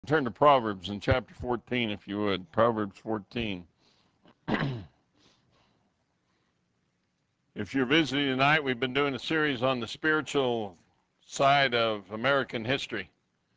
Turn to Proverbs in chapter 14, if you would. Proverbs 14. If you're visiting tonight, we've been doing a series on the spiritual side of American history.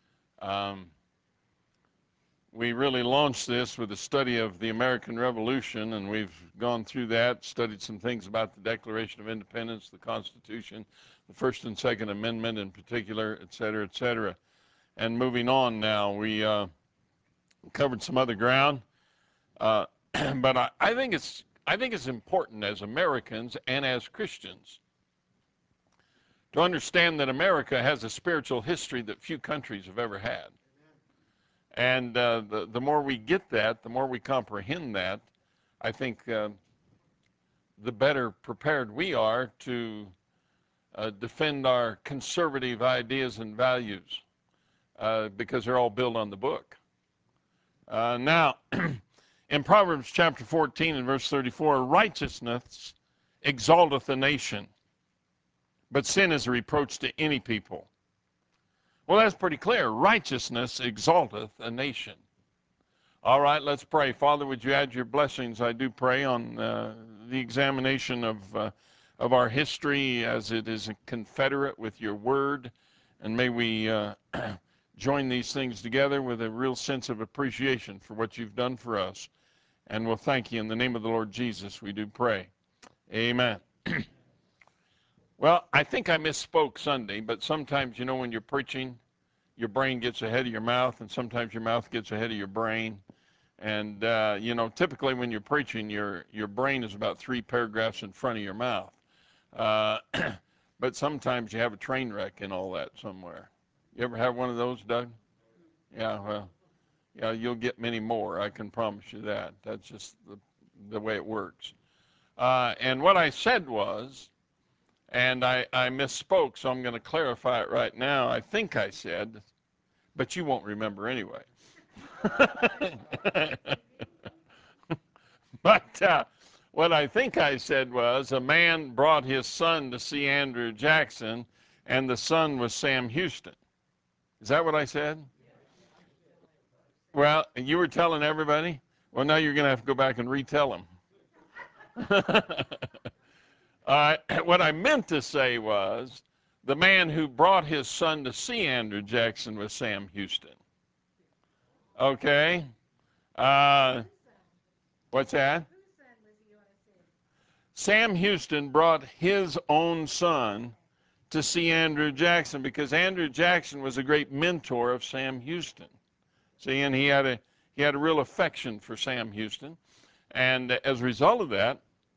We really launched this with a study of the American Revolution, and we've gone through that, studied some things about the Declaration of Independence, the Constitution, the First and Second Amendment in particular, et cetera, et cetera. And moving on now, we covered some other ground, but I think it's important as Americans and as Christians to understand that America has a spiritual history that few countries have ever had. And the more we get that, the more we comprehend that, I think the better prepared we are to defend our conservative ideas and values because they're all built on the book. Now, in Proverbs chapter 14 and verse 34, righteousness exalteth a nation, but sin is a reproach to any people. Well, that's pretty clear. Righteousness exalteth a nation. All right, let's pray. Father, would you add your blessings, I do pray, on the examination of our history as it is confederate with your word, and may we join these things together with a real sense of appreciation for what you've done for us. And we'll thank you in the name of the Lord Jesus, we do pray. Amen. Well, I think I misspoke Sunday, but sometimes, you know, when you're preaching, your brain gets ahead of your mouth, and sometimes your mouth gets ahead of your brain. And, you know, typically when you're preaching, your brain is about 3 paragraphs in front of your mouth. But sometimes you have a train wreck and all that somewhere. You ever have one of those, Doug? Yeah, well, yeah, you'll get many more, I can promise you that. That's just the way it works. And what I said was, and I misspoke, so I'm going to clarify it right now. I think I said, but you won't remember anyway. But what I think I said was, a man brought his son to see Andrew Jackson, and the son was Sam Houston. Is that what I said? Well, you were telling everybody? Well, now you're going to have to go back and retell them. What I meant to say was, the man who brought his son to see Andrew Jackson was Sam Houston. Okay? What's that? Sam Houston brought his own son to see Andrew Jackson because Andrew Jackson was a great mentor of Sam Houston. See, and he had a real affection for Sam Houston, and as a result of that,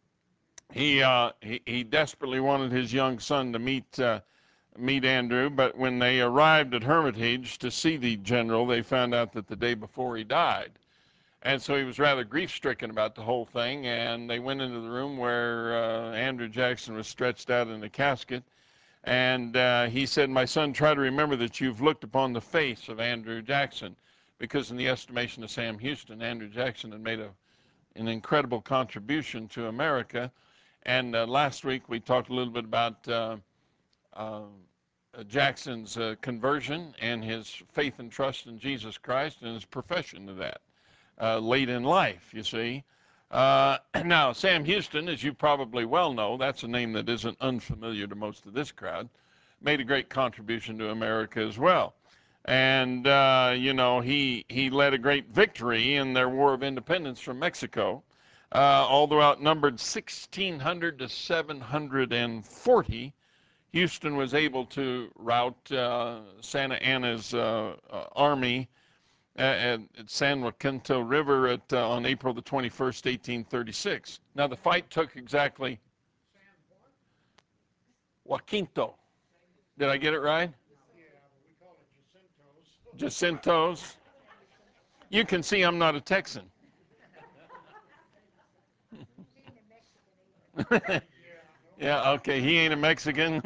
he desperately wanted his young son to meet Andrew. But when they arrived at Hermitage to see the general, they found out that the day before he died. And so he was rather grief-stricken about the whole thing, and they went into the room where Andrew Jackson was stretched out in a casket, and he said, "My son, try to remember that you've looked upon the face of Andrew Jackson," because in the estimation of Sam Houston, Andrew Jackson had made an incredible contribution to America. And last week we talked a little bit about Jackson's conversion and his faith and trust in Jesus Christ and his profession of that. Late in life, you see. Now, Sam Houston, as you probably well know, that's a name that isn't unfamiliar to most of this crowd, made a great contribution to America as well. And, you know, he led a great victory in their War of Independence from Mexico. Although outnumbered 1,600 to 740, Houston was able to rout Santa Anna's army at San Jacinto River on April the 21st, 1836. Now, the fight took exactly Jacinto. Did I get it right? Yeah, we call it Jacintos. You can see I'm not a Texan. Yeah, okay, he ain't a Mexican.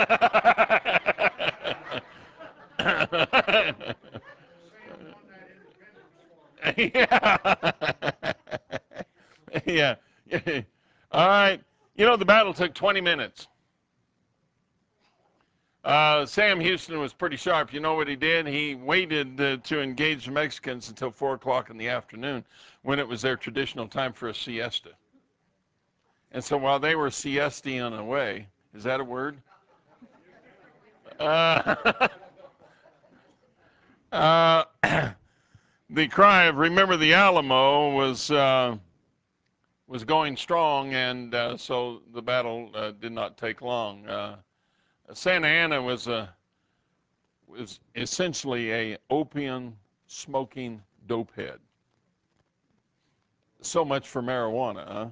Yeah. Yeah. All right. You know, the battle took 20 minutes. Sam Houston was pretty sharp. You know what he did? He waited to engage the Mexicans until 4 o'clock in the afternoon when it was their traditional time for a siesta. And so while they were siestaing away, is that a word? Uh, uh, the cry of "Remember the Alamo" was going strong, and so the battle did not take long. Santa Anna was essentially a opium smoking dopehead. So much for marijuana, huh?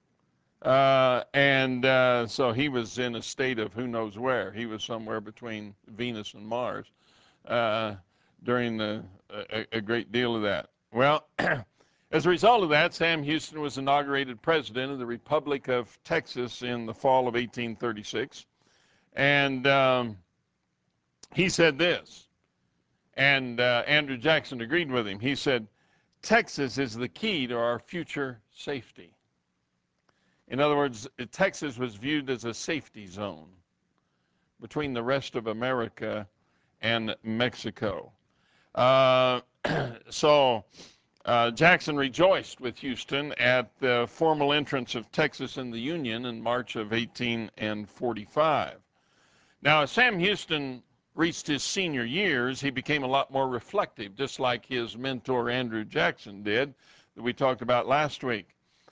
And so he was in a state of who knows where. He was somewhere between Venus and Mars uh, during a great deal of that. Well, as a result of that, Sam Houston was inaugurated president of the Republic of Texas in the fall of 1836. And he said this, and Andrew Jackson agreed with him. He said, Texas is the key to our future safety. In other words, Texas was viewed as a safety zone between the rest of America and Mexico. Uh, so Jackson rejoiced with Houston at the formal entrance of Texas in the Union in March of 1845. Now, as Sam Houston reached his senior years, he became a lot more reflective, just like his mentor Andrew Jackson did, that we talked about last week.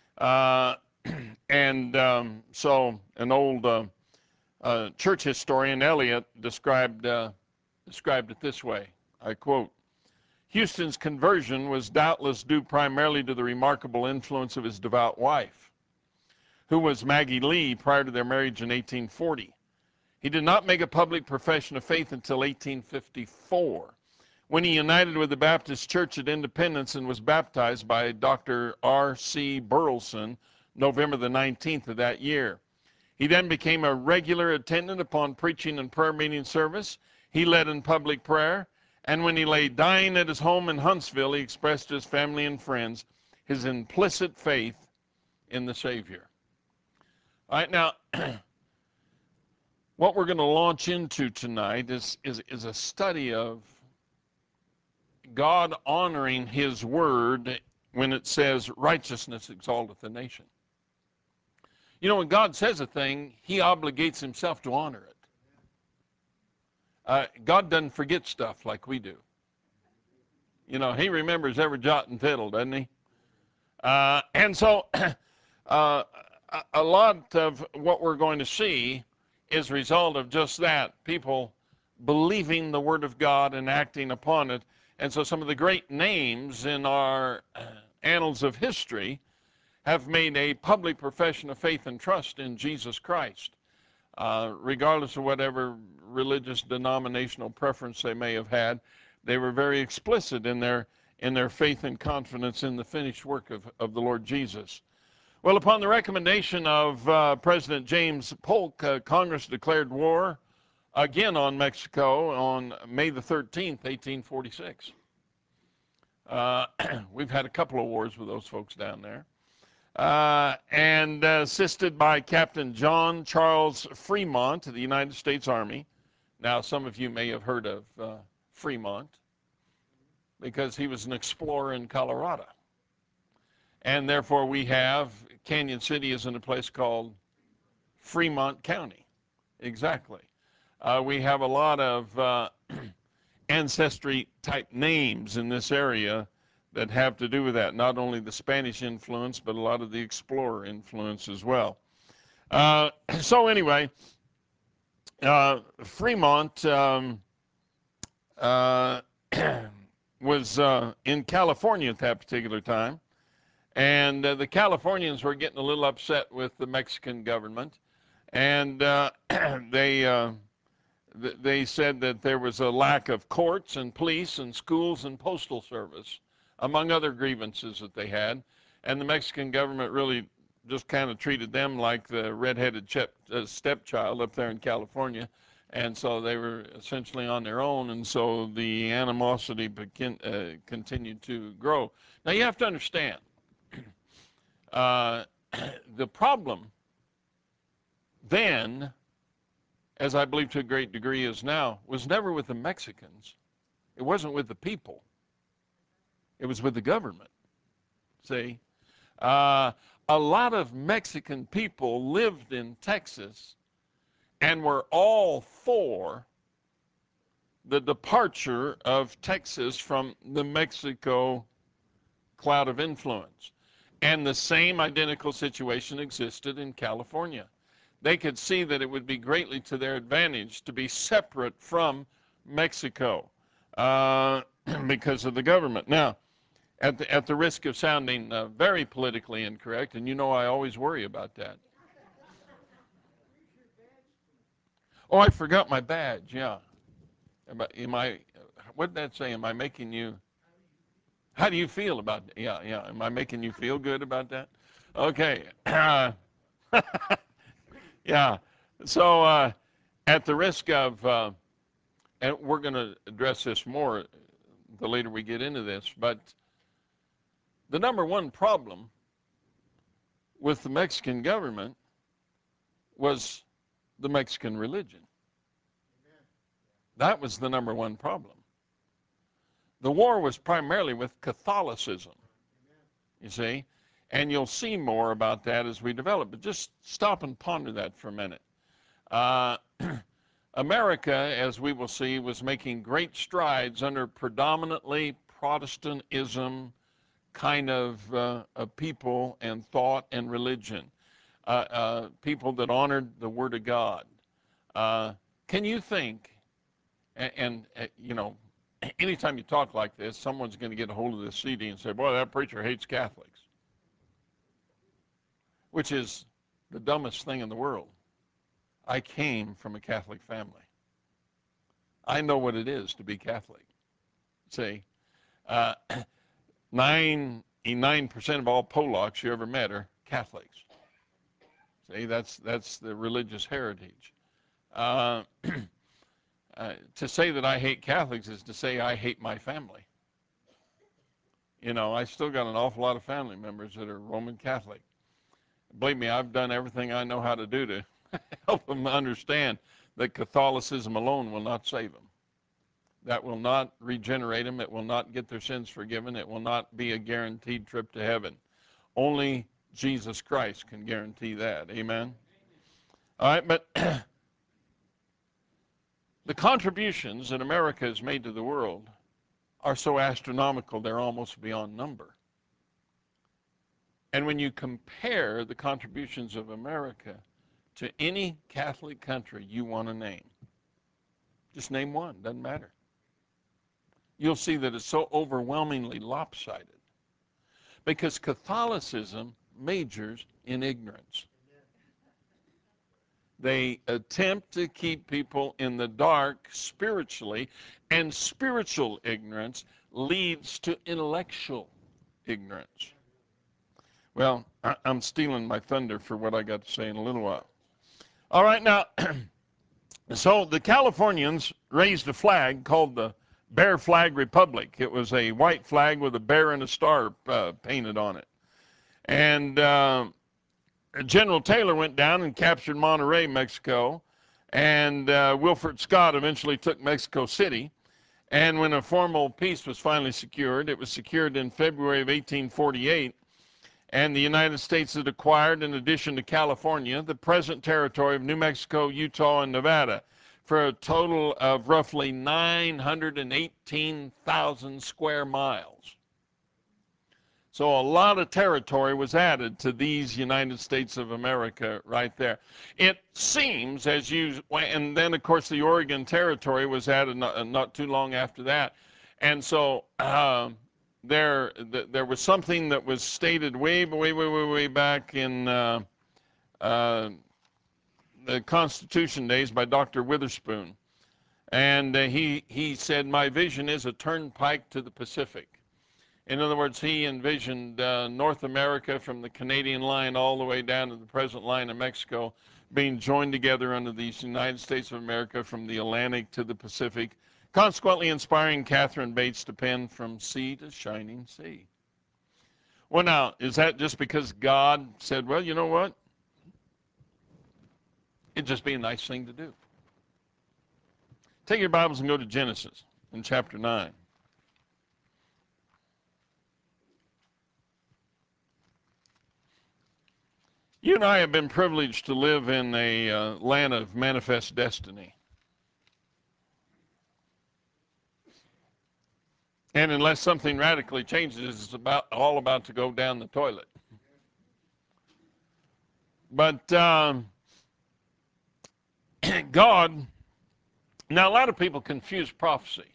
So an old church historian, Eliot, described it this way. I quote, Houston's conversion was doubtless due primarily to the remarkable influence of his devout wife, who was Maggie Lee prior to their marriage in 1840. He did not make a public profession of faith until 1854, when he united with the Baptist Church at Independence and was baptized by Dr. R.C. Burleson November the 19th of that year. He then became a regular attendant upon preaching and prayer meeting service. He led in public prayer, and when he lay dying at his home in Huntsville, he expressed to his family and friends his implicit faith in the Savior. All right, now, what we're going to launch into tonight is a study of God honoring his word when it says righteousness exalteth a nation. You know, when God says a thing, he obligates himself to honor it. God doesn't forget stuff like we do. You know, he remembers every jot and tittle, doesn't he? And so a lot of what we're going to see is a result of just that, people believing the word of God and acting upon it. And so some of the great names in our annals of history have made a public profession of faith and trust in Jesus Christ, regardless of whatever religious denominational preference they may have had. They were very explicit in their faith and confidence in the finished work of the Lord Jesus. Well, upon the recommendation of President James Polk, Congress declared war again on Mexico on May the 13th, 1846. We've had a couple of wars with those folks down there. And assisted by Captain John Charles Fremont of the United States Army. Now, some of you may have heard of Fremont because he was an explorer in Colorado. And therefore, we have Canyon City is in a place called Fremont County. Exactly. We have a lot of ancestry type names in this area that have to do with that. Not only the Spanish influence, but a lot of the explorer influence as well. So anyway, Fremont was in California at that particular time. And the Californians were getting a little upset with the Mexican government. And they said that there was a lack of courts and police and schools and postal service, among other grievances that they had. And the Mexican government really just kind of treated them like the redheaded stepchild up there in California. And so they were essentially on their own. And so the animosity continued to grow. Now you have to understand, the problem then as I believe to a great degree is now, was never with the Mexicans. It wasn't with the people. It was with the government. See? A lot of Mexican people lived in Texas and were all for the departure of Texas from the Mexico cloud of influence. And the same identical situation existed in California. They could see that it would be greatly to their advantage to be separate from Mexico because of the government. Now, at the risk of sounding very politically incorrect, and you know I always worry about that. Oh, I forgot my badge, yeah. What did that say? Am I making you, how do you feel about that? Yeah, yeah. Am I making you feel good about that? Okay. Yeah. So at the risk of, and we're going to address this more the later we get into this, but the number one problem with the Mexican government was the Mexican religion. That was the number one problem. The war was primarily with Catholicism, you see, and you'll see more about that as we develop, but just stop and ponder that for a minute. America, as we will see, was making great strides under predominantly Protestantism kind of people and thought and religion, people that honored the Word of God. Can you think, and you know, anytime you talk like this, someone's going to get a hold of this CD and say, boy, that preacher hates Catholics, which is the dumbest thing in the world. I came from a Catholic family. I know what it is to be Catholic. See, 99% of all Polacks you ever met are Catholics. See, that's the religious heritage. To say that I hate Catholics is to say I hate my family. You know, I still got an awful lot of family members that are Roman Catholic. Believe me, I've done everything I know how to do to help them understand that Catholicism alone will not save them. That will not regenerate them. It will not get their sins forgiven. It will not be a guaranteed trip to heaven. Only Jesus Christ can guarantee that. Amen? All right, but the contributions that America has made to the world are so astronomical they're almost beyond number. And when you compare the contributions of America to any Catholic country you want to name, just name one, doesn't matter. You'll see that it's so overwhelmingly lopsided because Catholicism majors in ignorance. They attempt to keep people in the dark spiritually, and spiritual ignorance leads to intellectual ignorance. Well, I'm stealing my thunder for what I got to say in a little while. All right, now, so the Californians raised a flag called the Bear Flag Republic. It was a white flag with a bear and a star painted on it. And General Taylor went down and captured Monterrey, Mexico, and Wilfred Scott eventually took Mexico City. And when a formal peace was finally secured, it was secured in February of 1848, and the United States had acquired, in addition to California, the present territory of New Mexico, Utah, and Nevada, for a total of roughly 918,000 square miles. So a lot of territory was added to these United States of America right there. It seems, and then of course the Oregon Territory was added not too long after that. And so there was something that was stated way back in the Constitution days by Dr. Witherspoon. And he said, my vision is a turnpike to the Pacific. In other words, he envisioned North America from the Canadian line all the way down to the present line of Mexico being joined together under these United States of America from the Atlantic to the Pacific, consequently inspiring Catherine Bates to pen From Sea to Shining Sea. Well, now, is that just because God said, well, you know what? It'd just be a nice thing to do. Take your Bibles and go to Genesis in chapter 9. You and I have been privileged to live in a land of manifest destiny. And unless something radically changes, it's all about to go down the toilet. But God, now a lot of people confuse prophecy.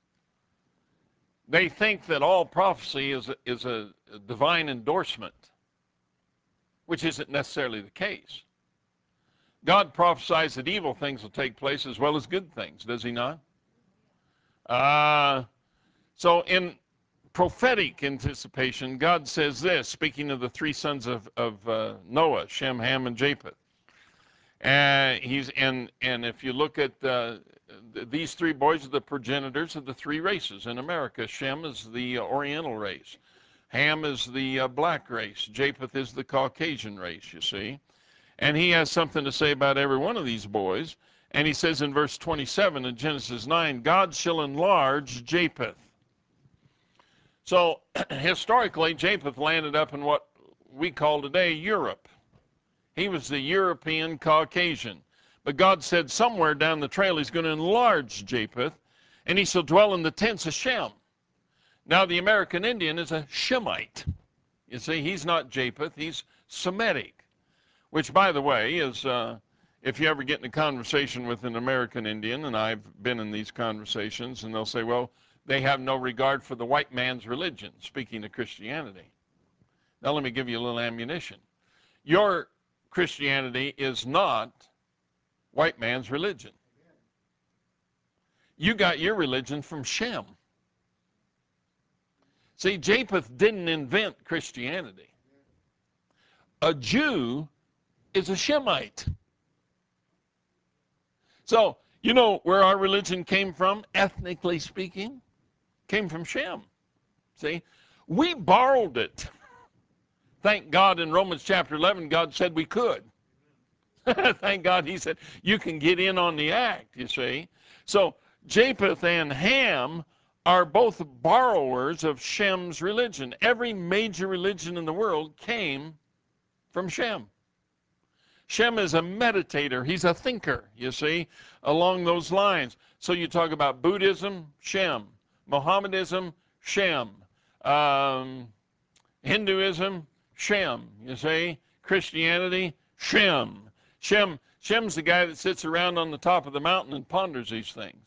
They think that all prophecy is a divine endorsement, which isn't necessarily the case. God prophesies that evil things will take place as well as good things, does he not? So in prophetic anticipation, God says this, speaking of the three sons of Noah, Shem, Ham, and Japheth. And if you look at these three boys are the progenitors of the three races in America. Shem is the Oriental race. Ham is the black race. Japheth is the Caucasian race, you see. And he has something to say about every one of these boys. And he says in verse 27 of Genesis 9, God shall enlarge Japheth. So historically, Japheth landed up in what we call today Europe. He was the European Caucasian. But God said somewhere down the trail he's going to enlarge Japheth, and he shall dwell in the tents of Shem. Now the American Indian is a Shemite. You see, he's not Japheth, he's Semitic, which, by the way, is, if you ever get in a conversation with an American Indian, and I've been in these conversations, and they'll say, well, they have no regard for the white man's religion, speaking of Christianity. Now let me give you a little ammunition. Your Christianity is not white man's religion. You got your religion from Shem. See, Japheth didn't invent Christianity. A Jew is a Shemite. So, you know where our religion came from, ethnically speaking? Came from Shem. See? We borrowed it. Thank God in Romans chapter 11, God said we could. Thank God he said, you can get in on the act, you see. So Japheth and Ham are both borrowers of Shem's religion. Every major religion in the world came from Shem. Shem is a meditator. He's a thinker, you see, along those lines. So you talk about Buddhism, Shem. Mohammedanism, Shem. Hinduism, Shem, you see. Christianity, Shem. Shem's the guy that sits around on the top of the mountain and ponders these things.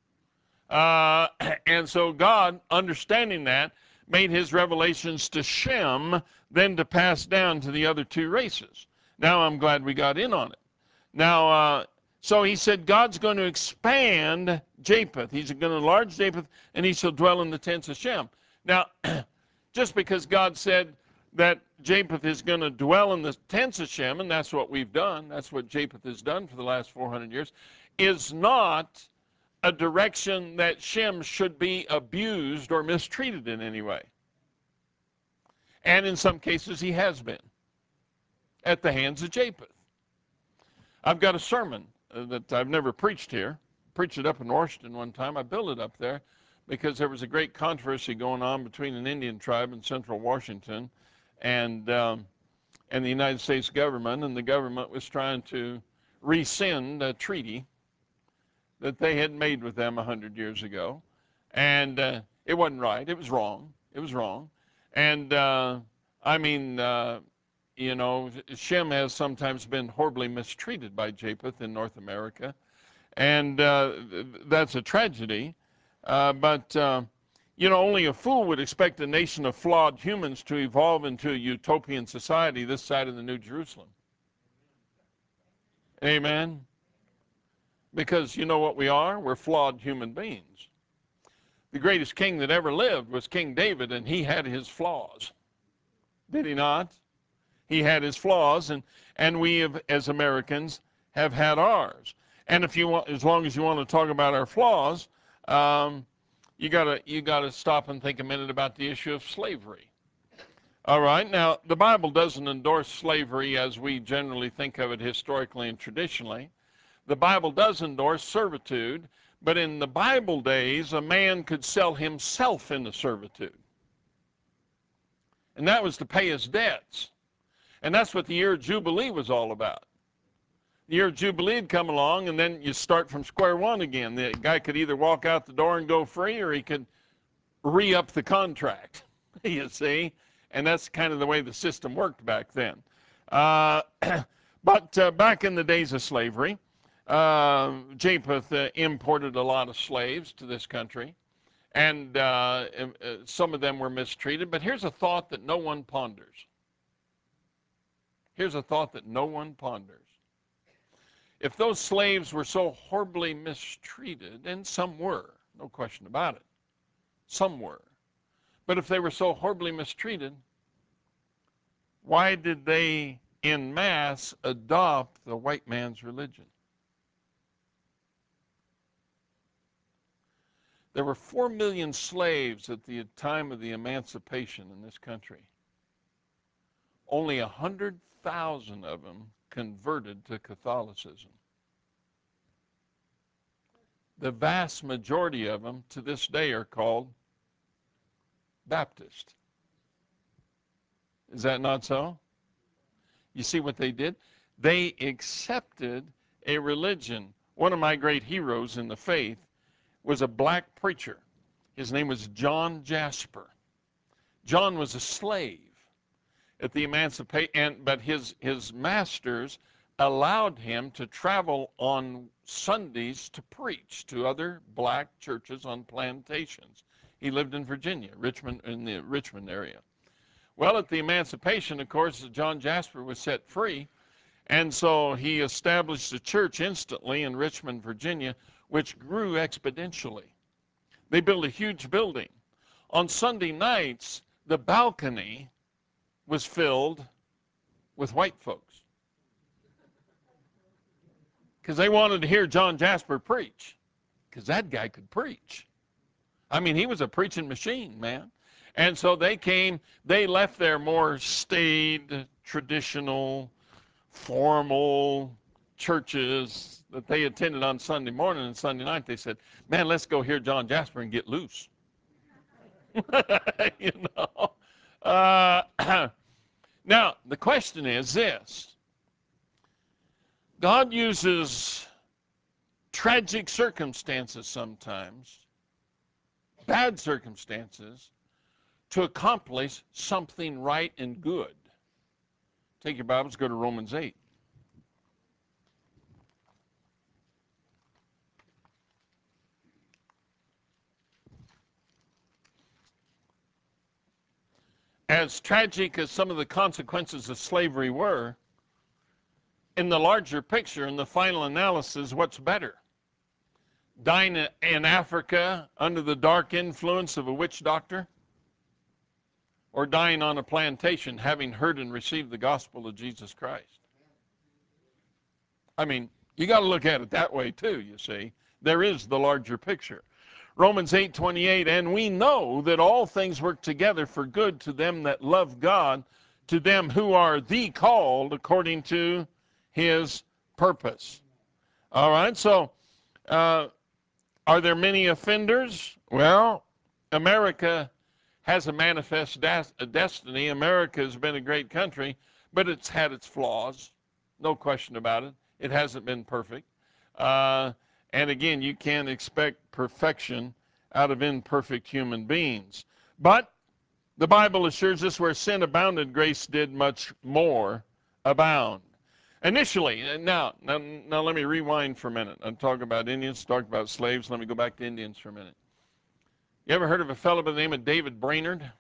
And so God, understanding that, made his revelations to Shem, then to pass down to the other two races. Now I'm glad we got in on it. Now, so he said God's going to expand Japheth. He's going to enlarge Japheth, and he shall dwell in the tents of Shem. Now, just because God said that Japheth is going to dwell in the tents of Shem, and that's what we've done, that's what Japheth has done for the last 400 years, is not a direction that Shem should be abused or mistreated in any way. And in some cases he has been at the hands of Japheth. I've got a sermon that I've never preached here. Preached it up in Washington one time. I built it up there because there was a great controversy going on between an Indian tribe in central Washington and the United States government, and the government was trying to rescind a treaty that they had made with them 100 years ago. And it wasn't right. It was wrong. It was wrong. And I mean, you know, Shem has sometimes been horribly mistreated by Japheth in North America. And that's a tragedy. But you know, only a fool would expect a nation of flawed humans to evolve into a utopian society this side of the New Jerusalem. Amen? Because you know what we are? We're flawed human beings. The greatest king that ever lived was King David, and he had his flaws. Did he not? He had his flaws, and we have, as Americans, have had ours. And if you want, as long as you want to talk about our flaws, you gotta stop and think a minute about the issue of slavery. All right, now the Bible doesn't endorse slavery as we generally think of it historically and traditionally. The Bible does endorse servitude, But in the Bible days, a man could sell himself into servitude. And that was to pay his debts. And that's what the year of Jubilee was all about. The year of Jubilee had come along, and then you start from square one again. The guy could either walk out the door and go free, or he could re-up the contract, you see. And that's kind of the way the system worked back then. But back in the days of slavery, Japheth imported a lot of slaves to this country, and some of them were mistreated. But here's a thought that no one ponders. Here's a thought that no one ponders. If those slaves were so horribly mistreated, and some were, no question about it, some were, but if they were so horribly mistreated, why did they en masse adopt the white man's religion? There were 4 million slaves at the time of the emancipation in this country. Only 100,000 of them converted to Catholicism. The vast majority of them to this day are called Baptist. Is that not so? You see what they did? They accepted a religion. One of my great heroes in the faith was a black preacher. His name was John Jasper. John was a slave at the emancipation, but his masters allowed him to travel on Sundays to preach to other black churches on plantations. He lived in Virginia, Richmond, in the Richmond area. Well, at the emancipation, of course, John Jasper was set free, and so he established a church instantly in Richmond, Virginia, which grew exponentially. They built a huge building. On Sunday nights, the balcony was filled with white folks because they wanted to hear John Jasper preach, because that guy could preach. I mean, he was a preaching machine, man. And so they came, they left their more staid, traditional, formal churches that they attended on Sunday morning and Sunday night. They said, man, let's go hear John Jasper and get loose. You know. Now, the question is this. God uses tragic circumstances sometimes, bad circumstances, to accomplish something right and good. Take your Bibles, go to Romans 8. As tragic as some of the consequences of slavery were, in the larger picture, in the final analysis, what's better? Dying in Africa under the dark influence of a witch doctor? Or dying on a plantation having heard and received the gospel of Jesus Christ? I mean, you got to look at it that way too, you see. There is the larger picture. Romans 8:28, and we know that all things work together for good to them that love God, to them who are the called according to his purpose. All right, so are there many offenders? Well, America has a manifest destiny. America has been a great country, but it's had its flaws, no question about it. It hasn't been perfect. And again, you can't expect perfection out of imperfect human beings. But the Bible assures us where sin abounded, grace did much more abound. Initially, now let me rewind for a minute. I'm talking about Indians, talking about slaves. Let me go back to Indians for a minute. You ever heard of a fellow by the name of David Brainerd?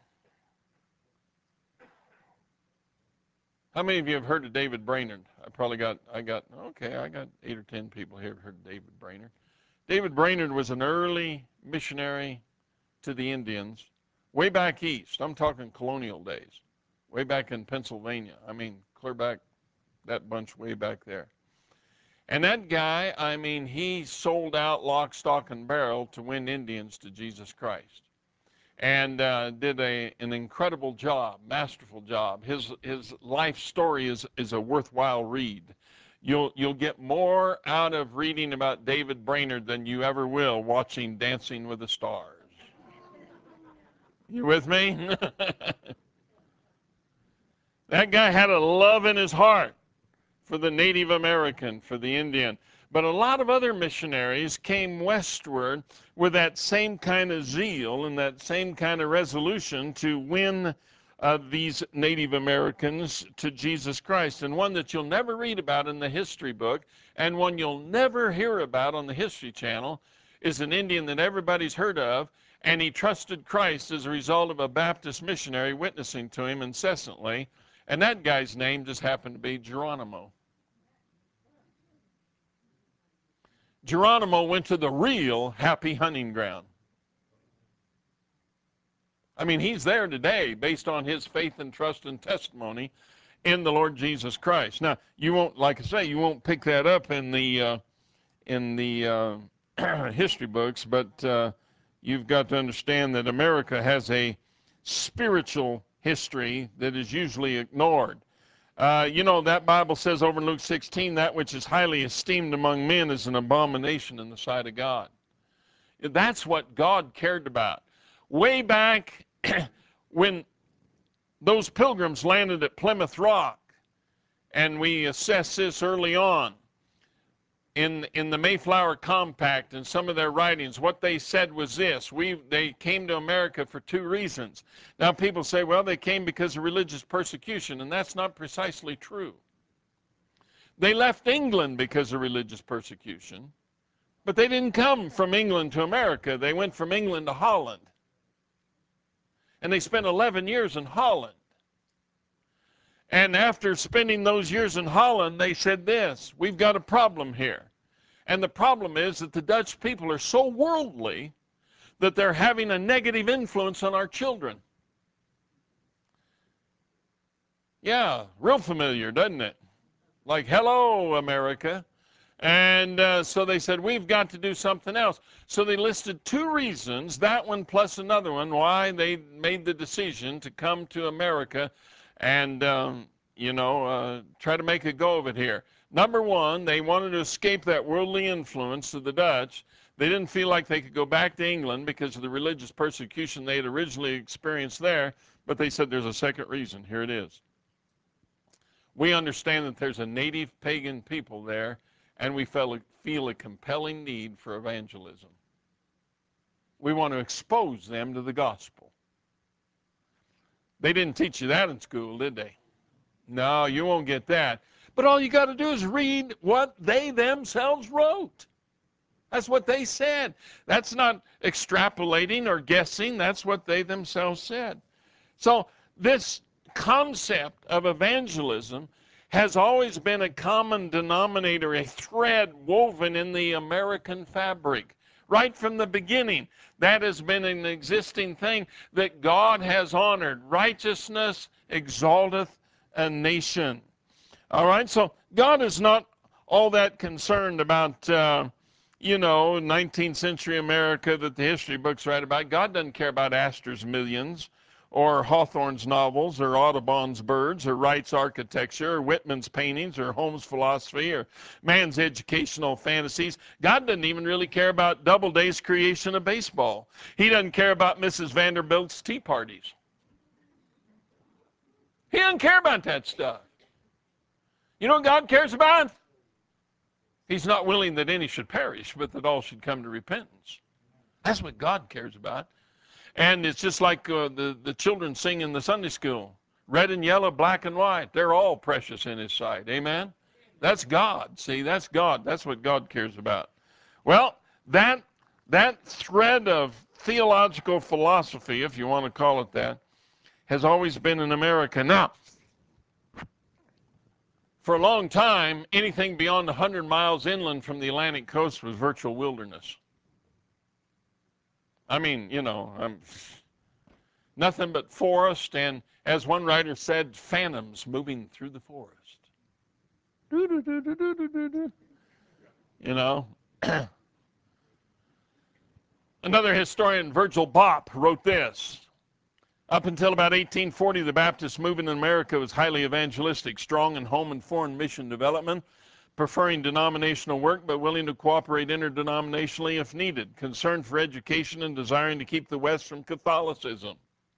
How many of you have heard of David Brainerd? I got 8 or 10 people here have heard of David Brainerd. David Brainerd was an early missionary to the Indians way back east. I'm talking colonial days, way back in Pennsylvania. I mean, clear back that bunch way back there. And that guy, I mean, he sold out lock, stock, and barrel to win Indians to Jesus Christ. And did an incredible job, masterful job. His life story is a worthwhile read. You'll get more out of reading about David Brainerd than you ever will watching Dancing with the Stars. You with me? That guy had a love in his heart for the Native American, for the Indian. But a lot of other missionaries came westward with that same kind of zeal and that same kind of resolution to win these Native Americans to Jesus Christ. And one that you'll never read about in the history book, and one you'll never hear about on the History Channel, is an Indian that everybody's heard of, and he trusted Christ as a result of a Baptist missionary witnessing to him incessantly. And that guy's name just happened to be Geronimo. Geronimo went to the real happy hunting ground. I mean, he's there today based on his faith and trust and testimony in the Lord Jesus Christ. Now, you won't, like I say, you won't pick that up in the history books, but you've got to understand that America has a spiritual history that is usually ignored. You know, that Bible says over in Luke 16, that which is highly esteemed among men is an abomination in the sight of God. That's what God cared about. Way back when those pilgrims landed at Plymouth Rock, and we assess this early on in the Mayflower Compact and some of their writings, what they said was this: they came to America for two reasons. Now people say, well, they came because of religious persecution, and that's not precisely true. They left England because of religious persecution, but they didn't come from England to America. They went from England to Holland. And they spent 11 years in Holland. And after spending those years in Holland, they said this: we've got a problem here. And the problem is that the Dutch people are so worldly that they're having a negative influence on our children. Yeah, real familiar, doesn't it? Like, hello, America. And so they said, we've got to do something else. So they listed two reasons, that one plus another one, why they made the decision to come to America and, try to make a go of it here. Number one, they wanted to escape that worldly influence of the Dutch. They didn't feel like they could go back to England because of the religious persecution they had originally experienced there. But they said there's a second reason. Here it is. We understand that there's a native pagan people there, and we feel a compelling need for evangelism. We want to expose them to the gospel. They didn't teach you that in school, did they? No, you won't get that. But all you got to do is read what they themselves wrote. That's what they said. That's not extrapolating or guessing. That's what they themselves said. So this concept of evangelism has always been a common denominator, a thread woven in the American fabric. Right from the beginning, that has been an existing thing that God has honored. Righteousness exalteth a nation. All right, so God is not all that concerned about, 19th century America that the history books write about. God doesn't care about Astor's Millions, or Hawthorne's novels, or Audubon's birds, or Wright's architecture, or Whitman's paintings, or Holmes' philosophy, or man's educational fantasies. God doesn't even really care about Doubleday's creation of baseball. He doesn't care about Mrs. Vanderbilt's tea parties. He doesn't care about that stuff. You know what God cares about? He's not willing that any should perish, but that all should come to repentance. That's what God cares about. And it's just like the children sing in the Sunday school. Red and yellow, black and white. They're all precious in His sight. Amen? That's God. See, that's God. That's what God cares about. Well, that thread of theological philosophy, if you want to call it that, has always been in America. Now, for a long time, anything beyond 100 miles inland from the Atlantic coast was virtual wilderness. I mean, nothing but forest, and as one writer said, phantoms moving through the forest. Another historian, Virgil Bopp, wrote this: up until about 1840, the Baptist movement in America was highly evangelistic, strong in home and foreign mission development, preferring denominational work but willing to cooperate interdenominationally if needed, concern for education and desiring to keep the West from Catholicism.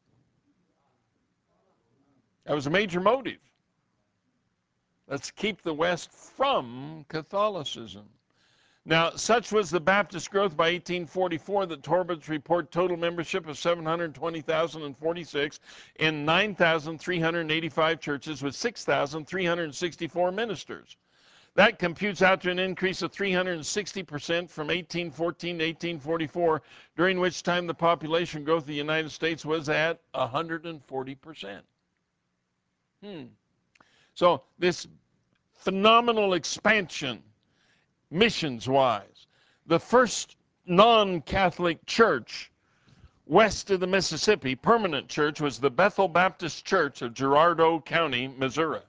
That was a major motive. Let's keep the West from Catholicism. Now, such was the Baptist growth by 1844 that Torbert's report total membership of 720,046 in 9,385 churches with 6,364 ministers. That computes out to an increase of 360% from 1814 to 1844, during which time the population growth of the United States was at 140%. So this phenomenal expansion, missions-wise. The first non-Catholic church west of the Mississippi, permanent church, was the Bethel Baptist Church of Girardeau County, Missouri.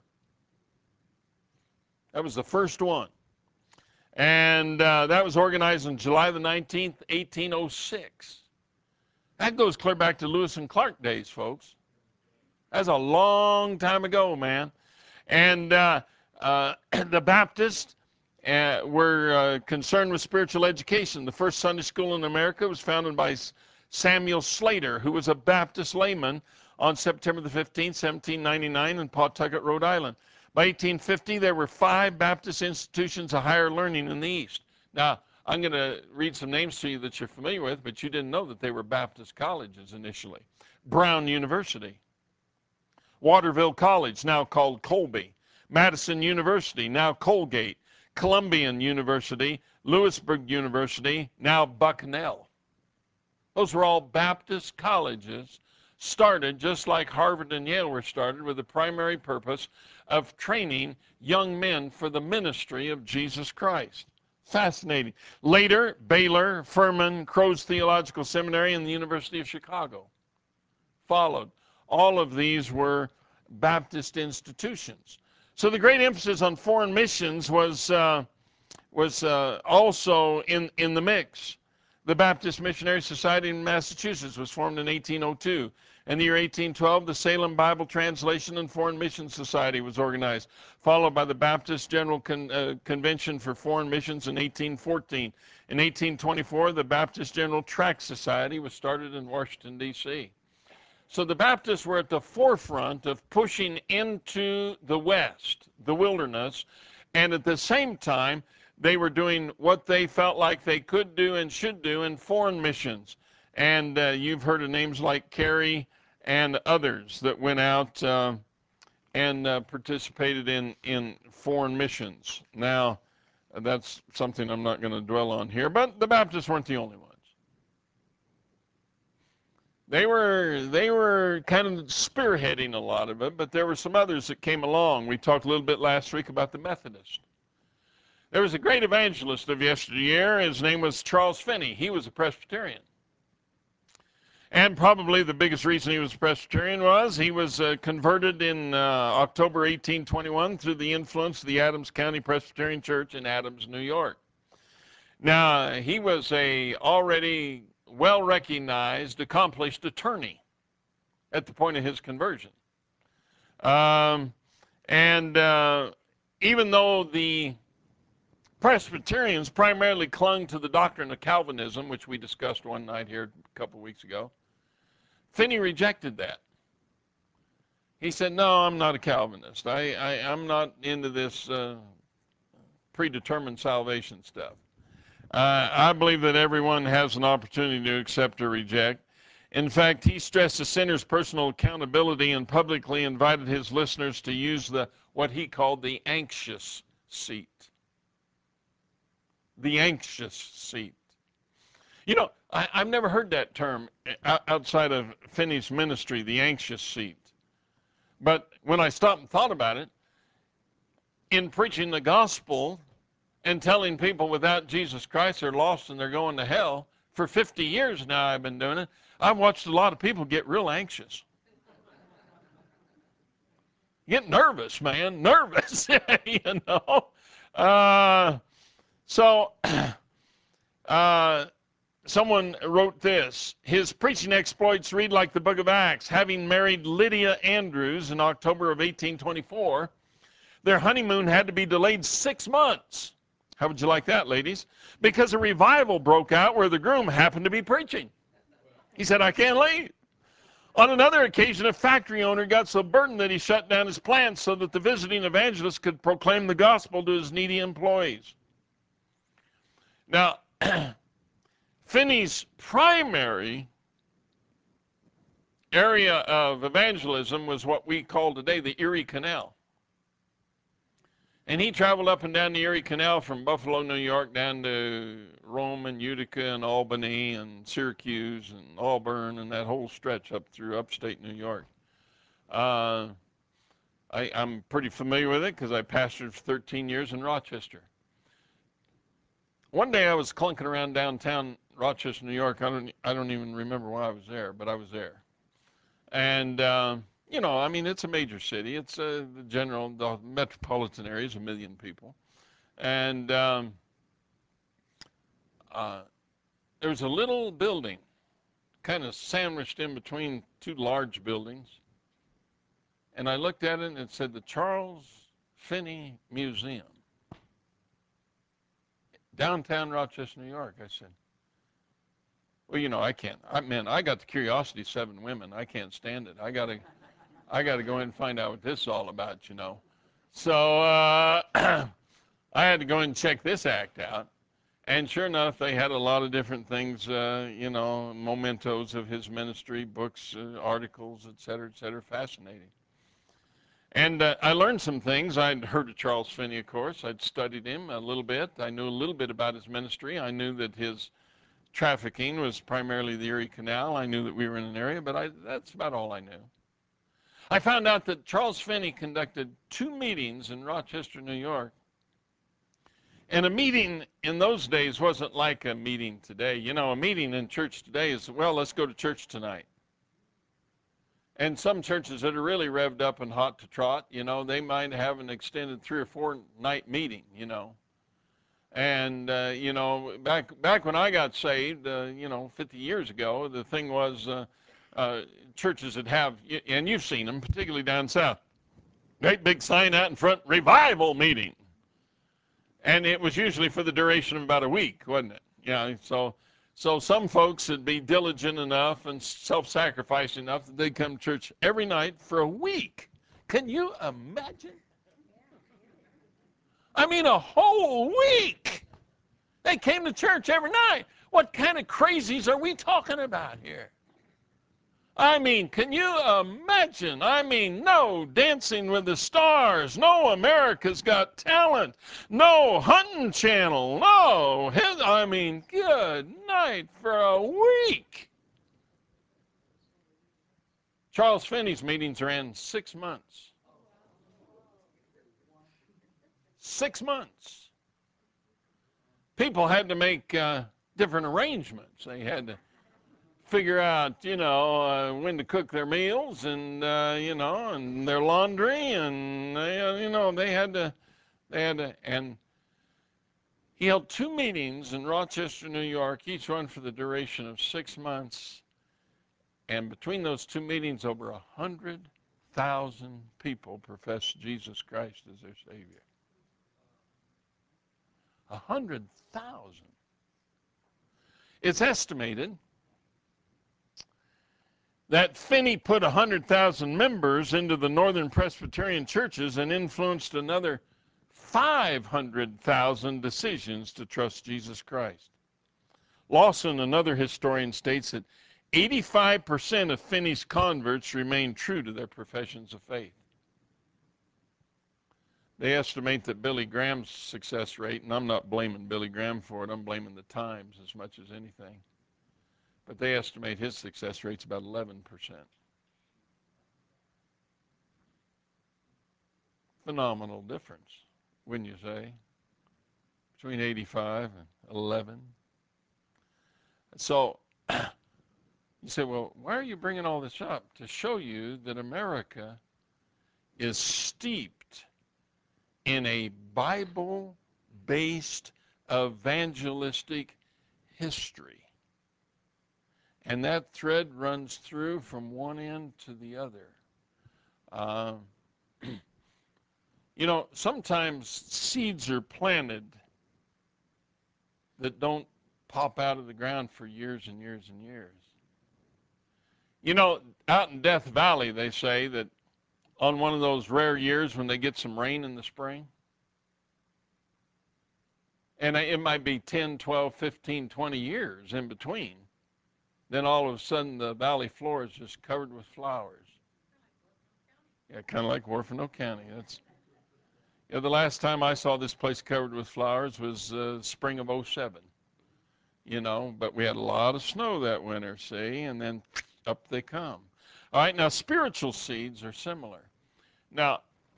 That was the first one. And that was organized on July the 19th, 1806. That goes clear back to Lewis and Clark days, folks. That's a long time ago, man. And the Baptists were concerned with spiritual education. The first Sunday school in America was founded by Samuel Slater, who was a Baptist layman, on September the 15th, 1799 in Pawtucket, Rhode Island. By 1850, there were 5 Baptist institutions of higher learning in the East. Now, I'm going to read some names to you that you're familiar with, but you didn't know that they were Baptist colleges initially. Brown University. Waterville College, now called Colby. Madison University, now Colgate. Columbian University. Lewisburg University, now Bucknell. Those were all Baptist colleges started just like Harvard and Yale were started, with the primary purpose of training young men for the ministry of Jesus Christ. Fascinating. Later, Baylor, Furman, Crow's Theological Seminary, and the University of Chicago followed. All of these were Baptist institutions. So the great emphasis on foreign missions was also in the mix. The Baptist Missionary Society in Massachusetts was formed in 1802. In the year 1812, the Salem Bible Translation and Foreign Mission Society was organized, followed by the Baptist General Convention for Foreign Missions in 1814. In 1824, the Baptist General Tract Society was started in Washington, D.C. So the Baptists were at the forefront of pushing into the West, the wilderness, and at the same time, they were doing what they felt like they could do and should do in foreign missions. And you've heard of names like Carey and others that went out and participated in foreign missions. Now, that's something I'm not going to dwell on here, but the Baptists weren't the only ones. They were kind of spearheading a lot of it, but there were some others that came along. We talked a little bit last week about the Methodists. There was a great evangelist of yesteryear. His name was Charles Finney. He was a Presbyterian. And probably the biggest reason he was a Presbyterian was he was converted in October 1821 through the influence of the Adams County Presbyterian Church in Adams, New York. Now, he was a already well-recognized, accomplished attorney at the point of his conversion. Even though the Presbyterians primarily clung to the doctrine of Calvinism, which we discussed one night here a couple weeks ago, Finney rejected that. He said, no, I'm not a Calvinist. I'm not into this predetermined salvation stuff. I believe that everyone has an opportunity to accept or reject. In fact, he stressed the sinner's personal accountability and publicly invited his listeners to use what he called the anxious seat. The anxious seat. You know, I've never heard that term outside of Finney's ministry, the anxious seat. But when I stopped and thought about it, in preaching the gospel and telling people without Jesus Christ they're lost and they're going to hell, for 50 years now I've been doing it, I've watched a lot of people get real anxious. Get nervous, man, nervous, you know. Someone wrote this: his preaching exploits read like the book of Acts. Having married Lydia Andrews in October of 1824, Their honeymoon had to be delayed 6 months. How would you like that, ladies? Because a revival broke out where the groom happened to be preaching. He said, I can't leave. On another occasion, a factory owner got so burdened that he shut down his plant so that the visiting evangelist could proclaim the gospel to his needy employees. Now, Finney's primary area of evangelism was what we call today the Erie Canal. And he traveled up and down the Erie Canal from Buffalo, New York, down to Rome and Utica and Albany and Syracuse and Auburn and that whole stretch up through upstate New York. I'm pretty familiar with it because I pastored for 13 years in Rochester. One day I was clunking around downtown Rochester, New York. I don't even remember why I was there, but I was there. And you know, I mean, it's a major city. It's the metropolitan area is 1 million people. And there was a little building kind of sandwiched in between two large buildings. And I looked at it and it said the Charles Finney Museum, downtown Rochester, New York. I said, well, you know, I can't. I got the curiosity of 7 women. I can't stand it. I got to go in and find out what this is all about, you know. So I had to go in and check this act out. And sure enough, they had a lot of different things, you know, mementos of his ministry, books, articles, et cetera, fascinating. And I learned some things. I'd heard of Charles Finney, of course. I'd studied him a little bit. I knew a little bit about his ministry. I knew that his trafficking was primarily the Erie Canal. I knew that we were in an area, but that's about all I knew. I found out that Charles Finney conducted 2 meetings in Rochester, New York. And a meeting in those days wasn't like a meeting today. You know, a meeting in church today is, well, let's go to church tonight. And some churches that are really revved up and hot to trot, you know, they might have an extended 3 or 4 night meeting, you know. And, you know, back when I got saved, you know, 50 years ago, the thing was churches that have, and you've seen them, particularly down south, great big sign out in front, revival meeting. And it was usually for the duration of about a week, wasn't it? Yeah, so some folks would be diligent enough and self-sacrificing enough that they'd come to church every night for a week. Can you imagine? I mean, a whole week. They came to church every night. What kind of crazies are we talking about here? I mean, can you imagine? I mean, no Dancing with the Stars, no America's Got Talent, no Hunting Channel, no, I mean, good night for a week. Charles Finney's meetings ran 6 months. 6 months. People had to make different arrangements. They had to figure out, you know, when to cook their meals and, you know, and their laundry and, you know, they had to, and he held 2 meetings in Rochester, New York, each one for the duration of 6 months. And between those 2 meetings, over 100,000 people professed Jesus Christ as their Savior. 100,000. It's estimated that Finney put 100,000 members into the Northern Presbyterian churches and influenced another 500,000 decisions to trust Jesus Christ. Lawson, another historian, states that 85% of Finney's converts remained true to their professions of faith. They estimate that Billy Graham's success rate, and I'm not blaming Billy Graham for it, I'm blaming the Times as much as anything, but they estimate his success rate's about 11%. Phenomenal difference, wouldn't you say? Between 85 and 11. So you say, well, why are you bringing all this up? To show you that America is steeped in a Bible-based evangelistic history. And that thread runs through from one end to the other. You know, sometimes seeds are planted that don't pop out of the ground for years and years and years. You know, out in Death Valley, they say that on one of those rare years when they get some rain in the spring, and it might be 10, 12, 15, 20 years in between, then all of a sudden the valley floor is just covered with flowers. Yeah, kind of like Warfano County. That's, you know, the last time I saw this place covered with flowers was spring of '07. You know, but we had a lot of snow that winter, see, and then up they come. All right, now spiritual seeds are similar. Now,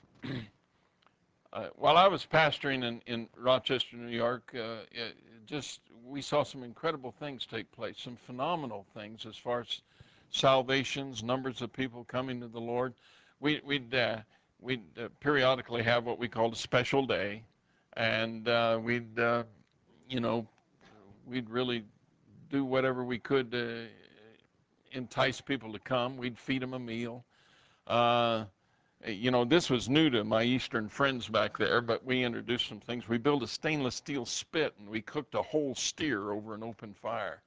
while I was pastoring in Rochester, New York, we saw some incredible things take place, some phenomenal things as far as salvations, numbers of people coming to the Lord. We'd periodically have what we called a special day, and you know, we'd really do whatever we could to entice people to come. We'd feed them a meal. You know, this was new to my Eastern friends back there, but we introduced some things. We built a stainless steel spit, and we cooked a whole steer over an open fire.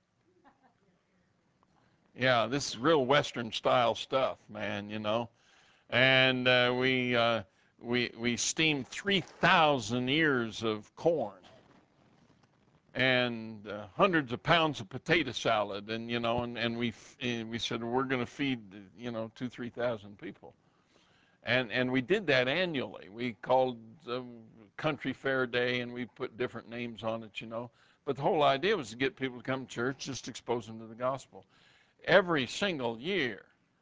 Yeah, this is real Western style stuff, man, you know. And we steamed 3,000 ears of corn and hundreds of pounds of potato salad, and you know, and we said we're going to feed, you know, 2,000-3,000 people, and we did that annually. We called Country Fair Day, and we put different names on it, you know. But the whole idea was to get people to come to church, just expose them to the gospel. Every single year,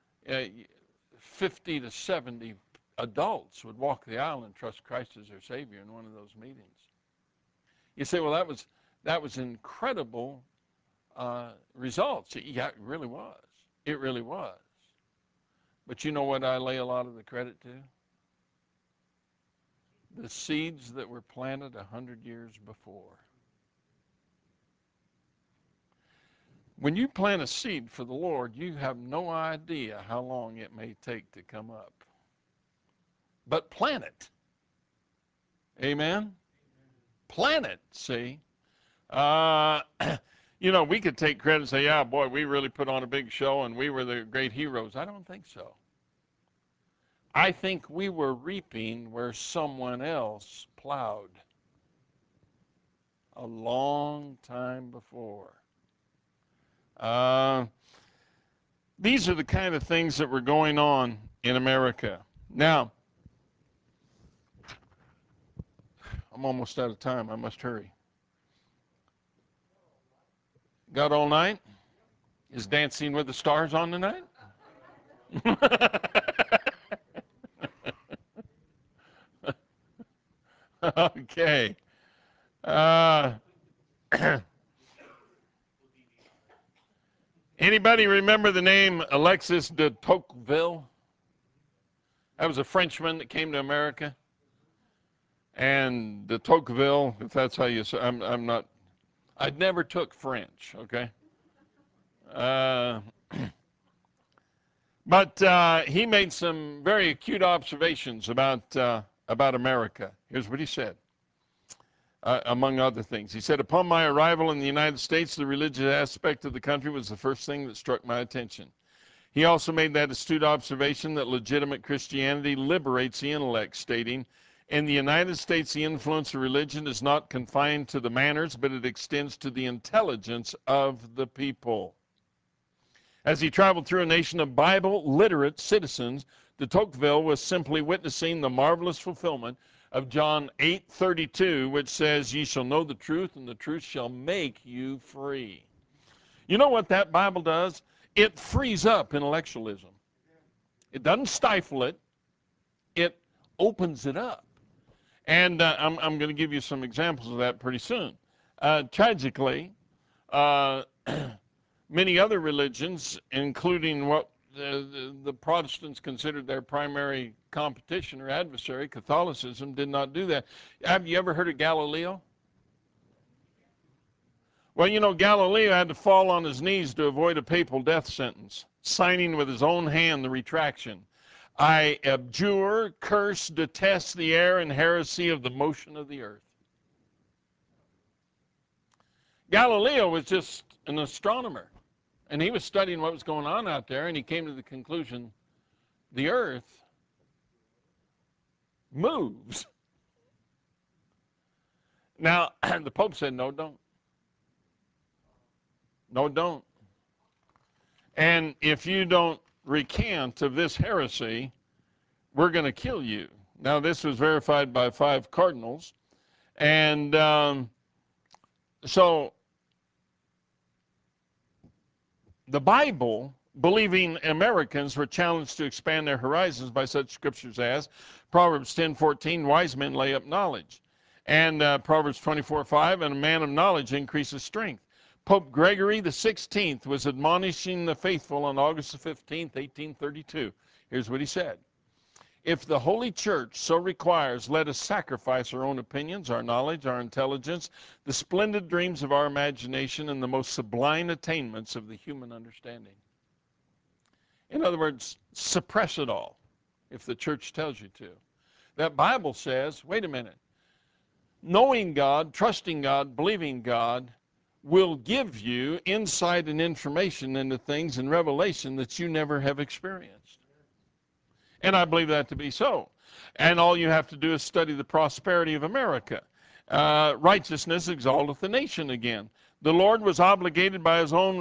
50 to 70 adults would walk the aisle and trust Christ as their Savior in one of those meetings. You say, well, that was incredible results. Yeah, it really was. It really was. But you know what I lay a lot of the credit to? The seeds that were planted 100 years before. When you plant a seed for the Lord, you have no idea how long it may take to come up. But plant it. Amen? Plant it, see? You know, we could take credit and say, yeah, boy, we really put on a big show and we were the great heroes. I don't think so. I think we were reaping where someone else plowed a long time before. These are the kind of things that were going on in America. Now, I'm almost out of time. I must hurry. Got all night? Is Dancing with the Stars on tonight? Okay. Uh, Anybody remember the name Alexis de Tocqueville? That was a Frenchman that came to America. And de Tocqueville, if that's how you say, I'm not, I never took French, okay? But he made some very acute observations about America. Here's what he said, among other things. He said, upon my arrival in the United States, the religious aspect of the country was the first thing that struck my attention. He also made that astute observation that legitimate Christianity liberates the intellect, stating, in the United States, the influence of religion is not confined to the manners, but it extends to the intelligence of the people. As he traveled through a nation of Bible-literate citizens, de Tocqueville was simply witnessing the marvelous fulfillment of John 8:32, which says, ye shall know the truth, and the truth shall make you free. You know what that Bible does? It frees up intellectualism. It doesn't stifle it. It opens it up. And I'm going to give you some examples of that pretty soon. Tragically, many other religions, including what the Protestants considered their primary competition or adversary, Catholicism, did not do that. Have you ever heard of Galileo? Well, you know, Galileo had to fall on his knees to avoid a papal death sentence, signing with his own hand the retraction. I abjure, curse, detest the air and heresy of the motion of the earth. Galileo was just an astronomer, and he was studying what was going on out there, and he came to the conclusion the earth moves. Now, the Pope said, no, don't. No, don't. And if you don't recant of this heresy, we're going to kill you. Now, this was verified by 5 cardinals. And so the Bible, believing Americans were challenged to expand their horizons by such scriptures as Proverbs 10:14, wise men lay up knowledge. And Proverbs 24:5, and a man of knowledge increases strength. Pope Gregory the 16th was admonishing the faithful on August the 15th, 1832. Here's what he said. If the Holy Church so requires, let us sacrifice our own opinions, our knowledge, our intelligence, the splendid dreams of our imagination, and the most sublime attainments of the human understanding. In other words, suppress it all if the church tells you to. That Bible says, wait a minute, knowing God, trusting God, believing God will give you insight and information into things and revelation that you never have experienced. And I believe that to be so. And all you have to do is study the prosperity of America. Righteousness exalteth the nation again. The Lord was obligated by his own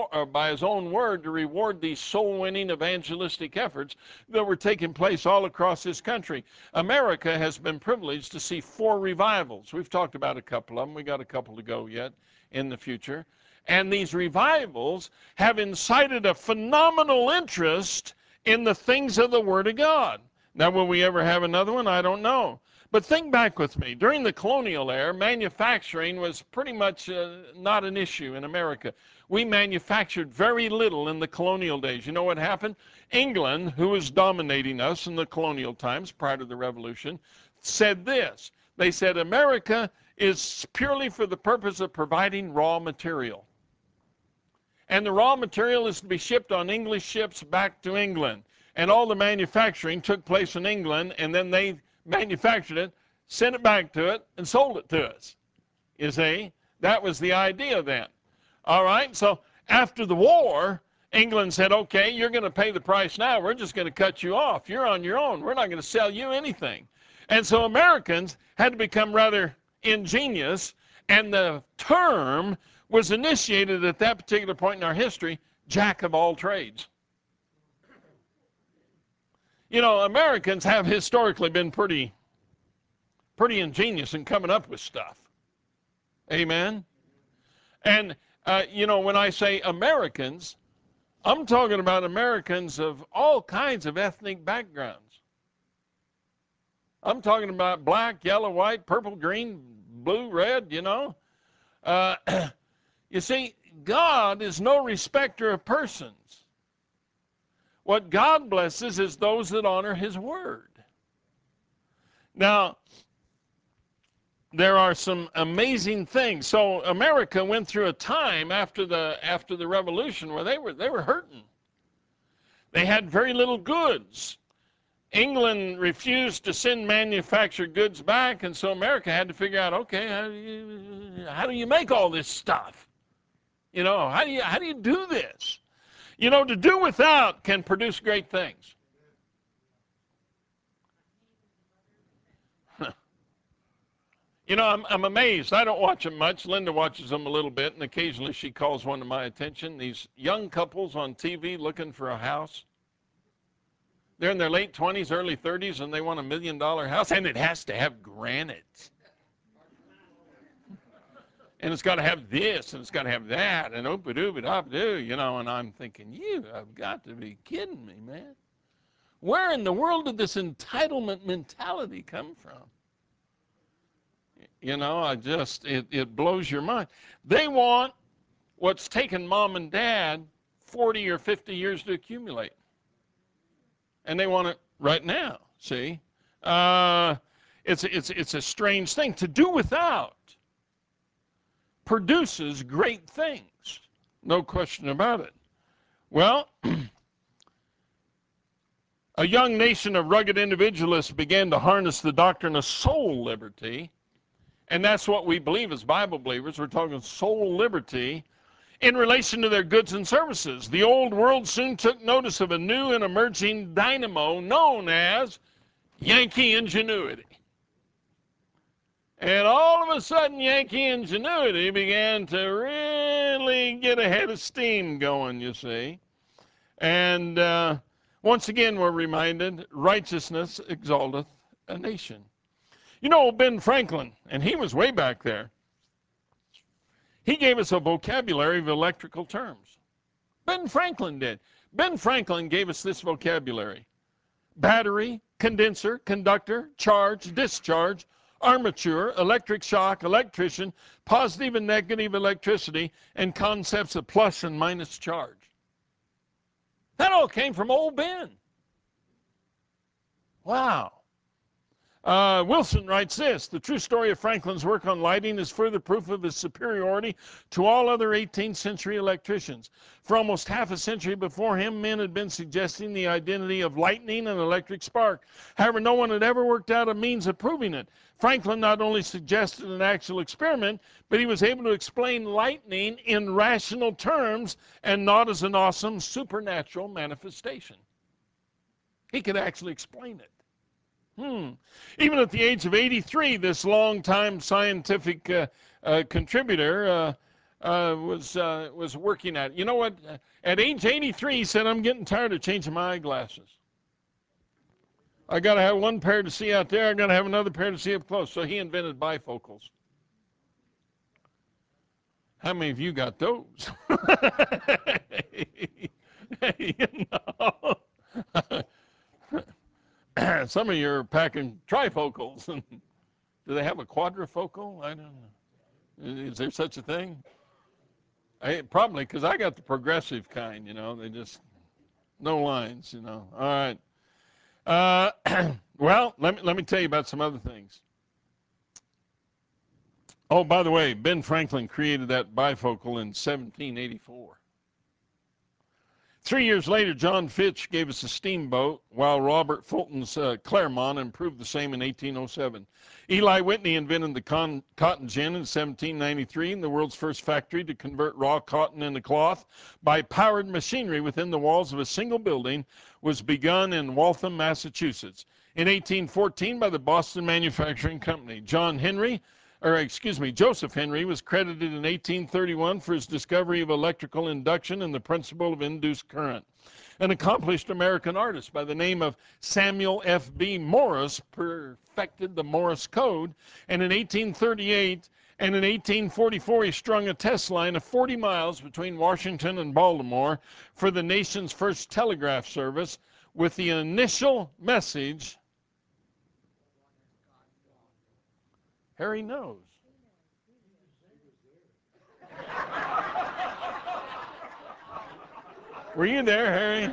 word to reward these soul-winning evangelistic efforts that were taking place all across this country. America has been privileged to see 4 revivals. We've talked about a couple of them. We got a couple to go yet in the future. And these revivals have incited a phenomenal interest in the things of the Word of God. Now, will we ever have another one? I don't know. But think back with me. During the colonial era, manufacturing was pretty much not an issue in America. We manufactured very little in the colonial days. You know what happened? England, who was dominating us in the colonial times prior to the Revolution, said this. They said, America is purely for the purpose of providing raw material. And the raw material is to be shipped on English ships back to England. And all the manufacturing took place in England, and then they manufactured it, sent it back to it, and sold it to us. You see? That was the idea then. All right? So after the war, England said, okay, you're going to pay the price now. We're just going to cut you off. You're on your own. We're not going to sell you anything. And so Americans had to become rather ingenious, and the term was initiated at that particular point in our history, jack of all trades. You know, Americans have historically been pretty ingenious in coming up with stuff. Amen? And, you know, when I say Americans, I'm talking about Americans of all kinds of ethnic backgrounds. I'm talking about black, yellow, white, purple, green, blue, red, you know. You see, God is no respecter of persons. What God blesses is those that honor his word. Now, there are some amazing things. So America went through a time after the Revolution where they were hurting. They had very little goods. England refused to send manufactured goods back, and so America had to figure out, okay, how do you make all this stuff? You know, how do you do this? You know, to do without can produce great things. You know, I'm amazed. I don't watch them much. Linda watches them a little bit, and occasionally she calls one to my attention. These young couples on TV looking for a house. They're in their late 20s, early 30s, and they want $1 million house, and it has to have granite. And it's got to have this, and it's got to have that, and oop-a-doop-a-dop-doo, you know, and I'm thinking, you have got to be kidding me, man. Where in the world did this entitlement mentality come from? You know, it blows your mind. They want what's taken mom and dad 40 or 50 years to accumulate. And they want it right now, see? It's a strange thing. To do without produces great things. No question about it. Well, A young nation of rugged individualists began to harness the doctrine of soul liberty, and that's what we believe as Bible believers. We're talking soul liberty in relation to their goods and services. The old world soon took notice of a new and emerging dynamo known as Yankee ingenuity. And all of a sudden, Yankee ingenuity began to really get a head of steam going, you see. And once again, we're reminded, righteousness exalteth a nation. You know, Ben Franklin, and he was way back there, he gave us a vocabulary of electrical terms. Ben Franklin did. Ben Franklin gave us this vocabulary: battery, condenser, conductor, charge, discharge, armature, electric shock, electrician, positive and negative electricity, and concepts of plus and minus charge. That all came from old Ben. Wow. Wilson writes this: the true story of Franklin's work on lighting is further proof of his superiority to all other 18th century electricians. For almost half a century before him, men had been suggesting the identity of lightning and electric spark. However, no one had ever worked out a means of proving it. Franklin not only suggested an actual experiment, but he was able to explain lightning in rational terms and not as an awesome supernatural manifestation. He could actually explain it. Even at the age of 83, this long-time scientific contributor was working at it. You know what? At age 83, he said, I'm getting tired of changing my eyeglasses. I got to have one pair to see out there. I got to have another pair to see up close. So he invented bifocals. How many of you got those? You know. Some of you are packing trifocals. Do they have a quadrifocal? I don't know. Is there such a thing? Probably, because I got the progressive kind, you know. They just, no lines, you know. All right. Well, let me tell you about some other things. Oh, by the way, Ben Franklin created that bifocal in 1784. 3 years later, John Fitch gave us a steamboat, while Robert Fulton's Claremont improved the same in 1807. Eli Whitney invented the cotton gin in 1793, and the world's first factory to convert raw cotton into cloth by powered machinery within the walls of a single building was begun in Waltham, Massachusetts. In 1814, by the Boston Manufacturing Company. Joseph Henry was credited in 1831 for his discovery of electrical induction and the principle of induced current. An accomplished American artist by the name of Samuel F.B. Morse perfected the Morse code, and in 1838 and in 1844 he strung a test line of 40 miles between Washington and Baltimore for the nation's first telegraph service with the initial message, Harry knows. Were you there, Harry?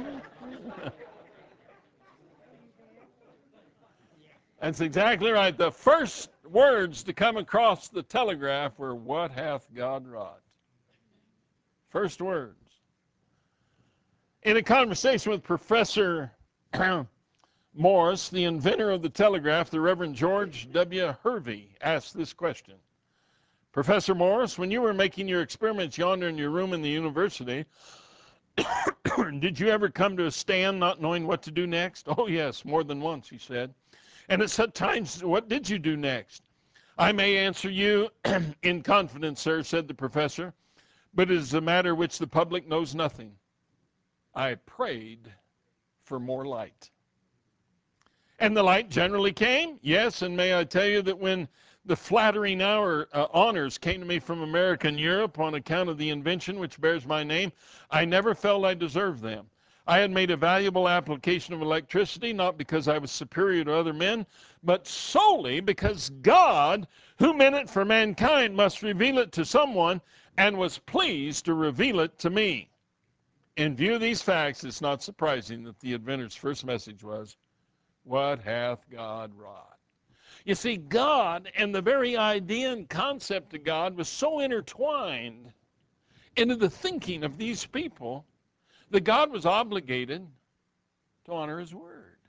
That's exactly right. The first words to come across the telegraph were, "What hath God wrought?" First words. In a conversation with Professor Morse, the inventor of the telegraph, the Reverend George W. Hervey, asked this question: Professor Morse, when you were making your experiments yonder in your room in the university, did you ever come to a stand not knowing what to do next? Oh, yes, more than once, he said. And at such times, what did you do next? I may answer you in confidence, sir, said the professor, but it is a matter which the public knows nothing. I prayed for more light. And the light generally came? Yes, and may I tell you that when the flattering honors came to me from America and Europe on account of the invention which bears my name, I never felt I deserved them. I had made a valuable application of electricity, not because I was superior to other men, but solely because God, who meant it for mankind, must reveal it to someone and was pleased to reveal it to me. In view of these facts, it's not surprising that the inventor's first message was, "What hath God wrought?" You see, God and the very idea and concept of God was so intertwined into the thinking of these people that God was obligated to honor his word.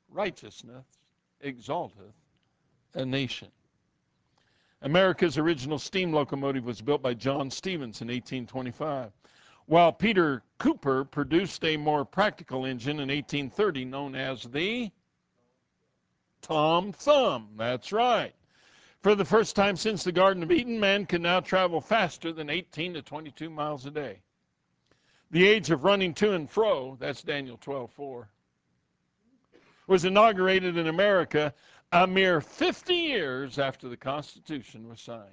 righteousness exalteth a nation. America's original steam locomotive was built by John Stevens in 1825, while Peter Cooper produced a more practical engine in 1830 known as the Tom Thumb. That's right. For the first time since the Garden of Eden, man can now travel faster than 18 to 22 miles a day. The age of running to and fro, that's Daniel 12:4, was inaugurated in America a mere 50 years after the Constitution was signed.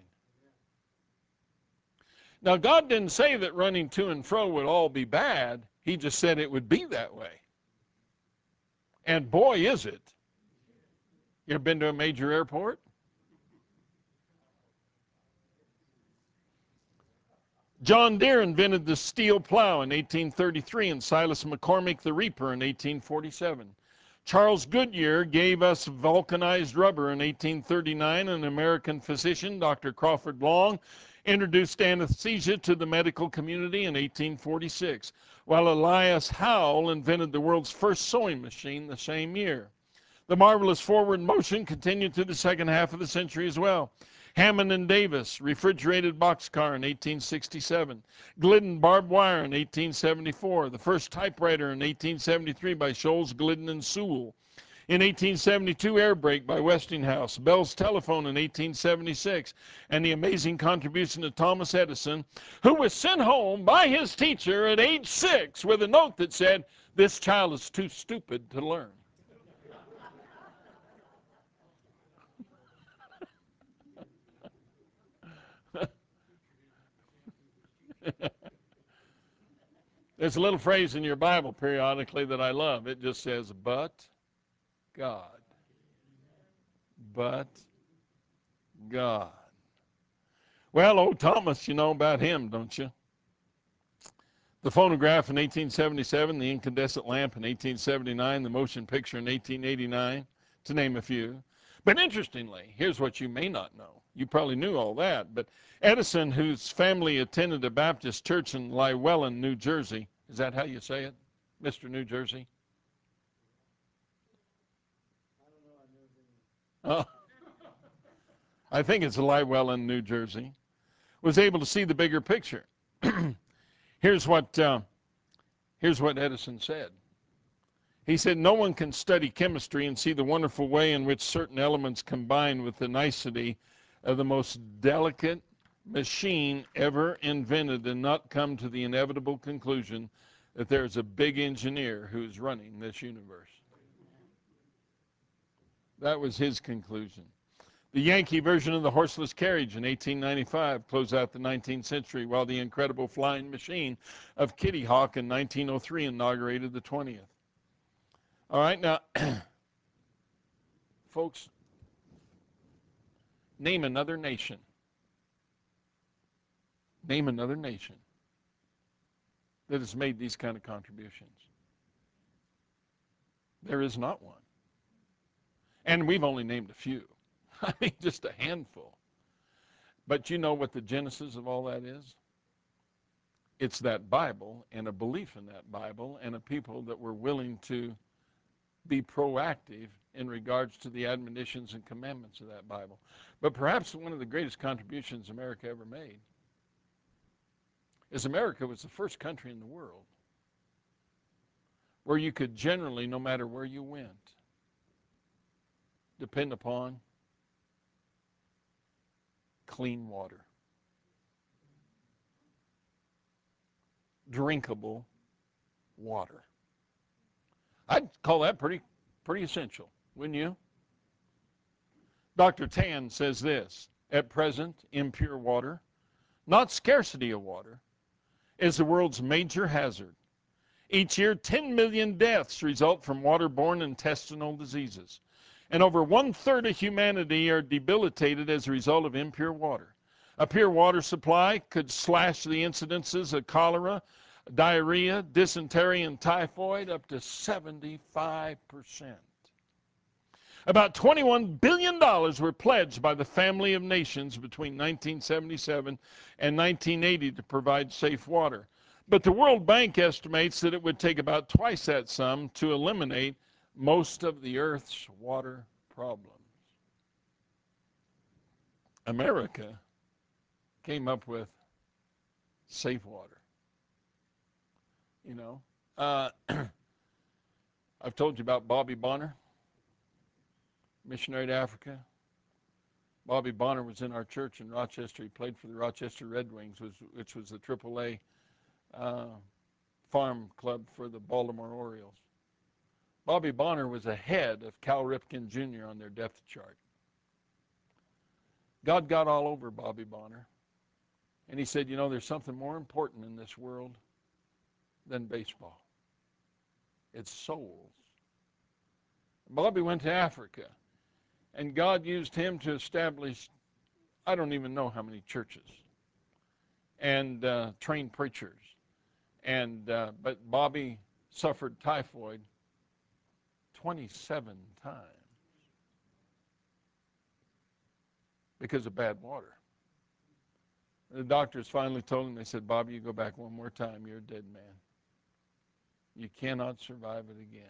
Now, God didn't say that running to and fro would all be bad. He just said it would be that way. And boy, is it. You ever been to a major airport? John Deere invented the steel plow in 1833 and Silas McCormick the reaper in 1847. Charles Goodyear gave us vulcanized rubber in 1839, and an American physician, Dr. Crawford Long, introduced anesthesia to the medical community in 1846, while Elias Howe invented the world's first sewing machine the same year. The marvelous forward motion continued through the second half of the century as well. Hammond and Davis, refrigerated boxcar in 1867. Glidden barbed wire in 1874. The first typewriter in 1873 by Scholes, Glidden, and Sewell. In 1872, air brake by Westinghouse. Bell's telephone in 1876. And the amazing contribution of Thomas Edison, who was sent home by his teacher at age 6 with a note that said, "This child is too stupid to learn." There's a little phrase in your Bible periodically that I love. It just says, "But God." But God. Well, old Thomas, you know about him, don't you? The phonograph in 1877, the incandescent lamp in 1879, the motion picture in 1889, to name a few. But interestingly, here's what you may not know. You probably knew all that, but Edison, whose family attended a Baptist church in Llewellyn, New Jersey, is that how you say it, Mr. New Jersey? Oh, I think it's Llewellyn, New Jersey, was able to see the bigger picture. Here's what Edison said. He said, "No one can study chemistry and see the wonderful way in which certain elements combine with the nicety of the most delicate machine ever invented and not come to the inevitable conclusion that there's a big engineer who's running this universe." That was his conclusion. The Yankee version of the horseless carriage in 1895 closed out the 19th century, while the incredible flying machine of Kitty Hawk in 1903 inaugurated the 20th. All right, now, folks, name another nation. Name another nation that has made these kind of contributions. There is not one. And we've only named a few. I mean, just a handful. But you know what the genesis of all that is? It's that Bible and a belief in that Bible and a people that were willing to be proactive in regards to the admonitions and commandments of that Bible. But perhaps one of the greatest contributions America ever made is America was the first country in the world where you could generally, no matter where you went, depend upon clean water, drinkable water. I'd call that pretty essential, wouldn't you? Dr. Tan says this: at present, impure water, not scarcity of water, is the world's major hazard. Each year, 10 million deaths result from waterborne intestinal diseases, and over 1/3 of humanity are debilitated as a result of impure water. A pure water supply could slash the incidences of cholera, diarrhea, dysentery, and typhoid up to 75%. About $21 billion were pledged by the Family of Nations between 1977 and 1980 to provide safe water. But the World Bank estimates that it would take about twice that sum to eliminate most of the earth's water problems. America came up with safe water. You know, I've told you about Bobby Bonner, missionary to Africa. Bobby Bonner was in our church in Rochester. He played for the Rochester Red Wings, which was the AAA farm club for the Baltimore Orioles. Bobby Bonner was ahead of Cal Ripken Jr. on their depth chart. God got all over Bobby Bonner, and he said, you know, there's something more important in this world than baseball. It's souls. Bobby went to Africa, and God used him to establish, I don't even know how many churches, and train preachers. And but Bobby suffered typhoid 27 times because of bad water. The doctors finally told him, they said, Bobby, you go back one more time, you're a dead man. You cannot survive it again.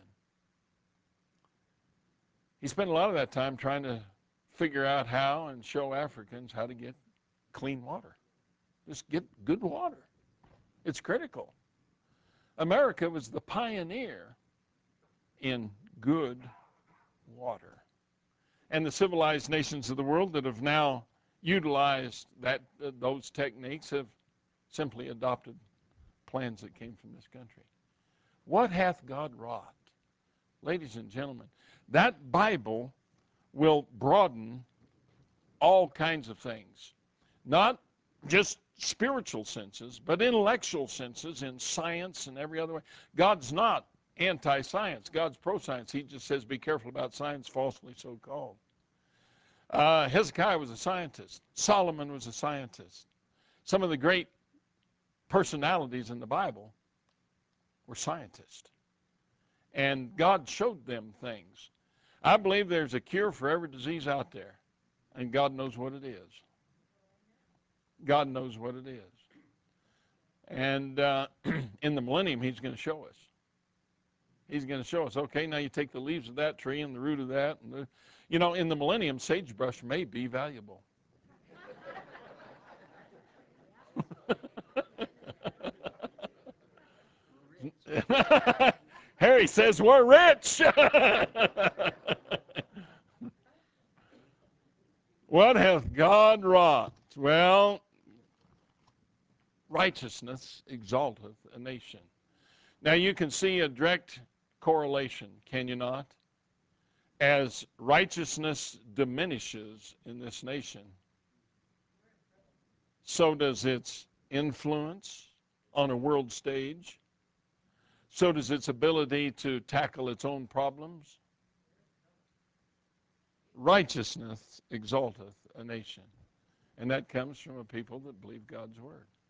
He spent a lot of that time trying to figure out how and show Africans how to get clean water. Just get good water. It's critical. America was the pioneer in good water. And the civilized nations of the world that have now utilized those techniques have simply adopted plans that came from this country. What hath God wrought? Ladies and gentlemen, that Bible will broaden all kinds of things. Not just spiritual senses, but intellectual senses in science and every other way. God's not anti-science. God's pro-science. He just says be careful about science, falsely so called. Hezekiah was a scientist. Solomon was a scientist. Some of the great personalities in the Bible were scientists. And God showed them things. I believe there's a cure for every disease out there, and God knows what it is. God knows what it is. And in the millennium, he's going to show us. He's going to show us, okay, now you take the leaves of that tree and the root of that. And you know, in the millennium, sagebrush may be valuable. Harry says we're rich. What hath God wrought? Well, righteousness exalteth a nation. Now you can see a direct correlation, can you not? As righteousness diminishes in this nation, so does its influence on a world stage. So does its ability to tackle its own problems. Righteousness exalteth a nation. And that comes from a people that believe God's word.